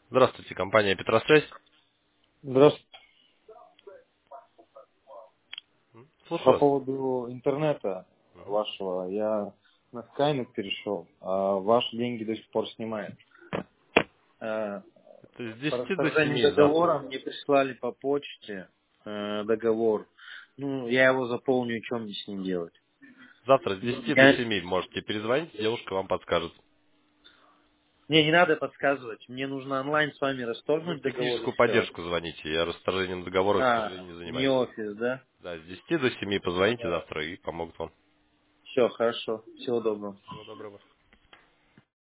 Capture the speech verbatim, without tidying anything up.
Здравствуйте, компания Петросвязь. Здравствуйте. По Слушаю вас. поводу интернета Мгм. вашего, я на Skynet перешел, а ваши деньги до сих пор снимает. Э, Это с По десяти до расторжению семи завтра. договора мне прислали по почте э, договор. Ну, я его заполню, и что мне с ним делать? Завтра с десяти до Я- семи можете перезвонить, девушка вам подскажет. Мне не надо подсказывать, мне нужно онлайн с вами Вы расторгнуть в договор и техническую все. поддержку звоните. Я расторжением договора, к А, сожалению, не не занимаюсь. офис, да? Да, с десяти до семи позвоните завтра и помогут вам. Все, хорошо. Всего доброго. Всего доброго.